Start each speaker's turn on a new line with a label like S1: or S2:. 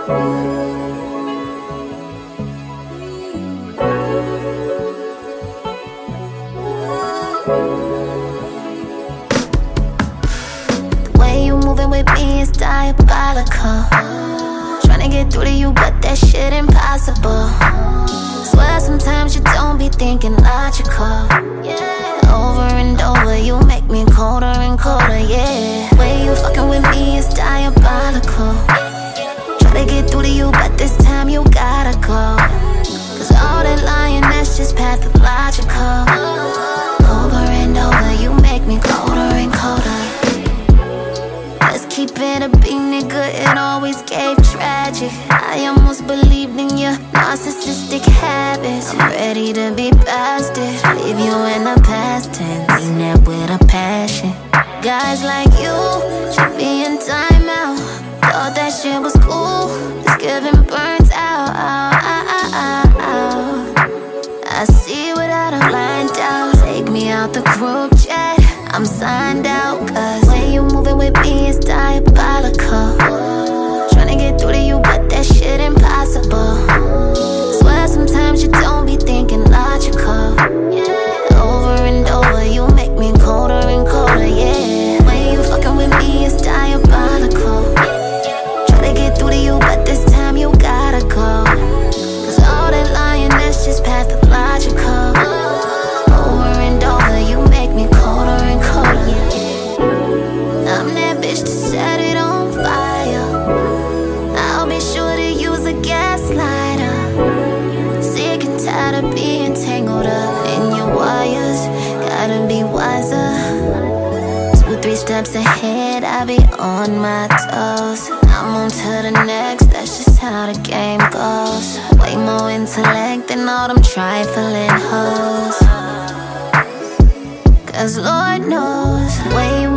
S1: The way you moving with me is diabolical. Tryna get through to you, but that shit impossible. Swear sometimes you don't be thinking logical. Over and over, you make me colder and colder, yeah. The way you fucking with me is diabolical. Try to get through to you, but this time you gotta go. Cause all that lying, that's just pathological. Over and over, you make me colder and colder. Let's keep it a beat, nigga, it always gave tragic. I almost believed in your narcissistic habits. I'm ready to be past it, leave you in the past tense. Mean that with a passion. Guys like you should be in timeout. Thought that shit was cool, it's giving burnt out. I see without a blind doubt. Take me out the group chat, I'm signed out. Cause when you moving with me is diabolical. Tryna get through to you, but that shit impossible. Swear sometimes you don't be thinking logical. Over and over, you make me colder and colder, yeah. When you fucking with me is diabolical. Try to get through to you, but this time you gotta go. Cause all that lying, that's just pathological. Over and over, you make me colder and colder. I'm that bitch to set it on fire. I'll be sure to use a gaslighter. Sick and tired of being tangled up in your wires. Gotta be wiser. 2-3 steps ahead, I be on my toes. I'm on to the next, that's just how the game goes. Way more intellect than all them trifling hoes. Cause Lord knows, when you